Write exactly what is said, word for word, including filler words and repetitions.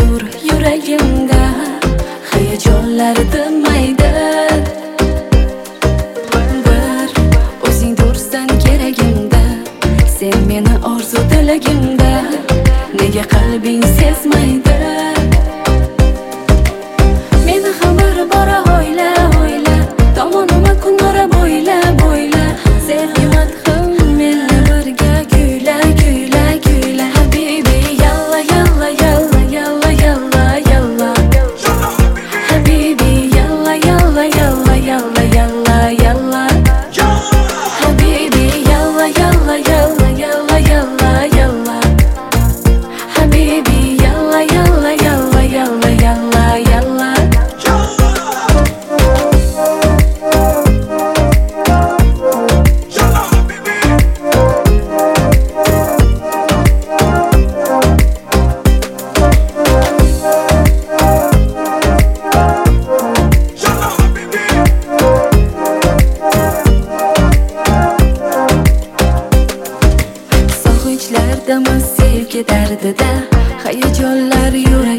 tur yuragimda, hayajonlar tinmaydi. Bir o'zing tursan keragimda, sen meni orzu tilagimda, nega qalbing sezmaydi? Meni xabar bora o'yla o'yla, tomonima kunora bo'yla bo'yla, sevgi madhim menga birga kuyla kuyla kuyla. Habibi yalla yalla yalla yalla yalla yalla, Habibi yalla yalla yalla yalla yalla yalla, Habibi yalla yalla yalla yalla yalla yalla, Habibi yalla yalla yalla yalla yalla yalla. Sog'inchlardamiz sevgi dardida, hayajonlar yur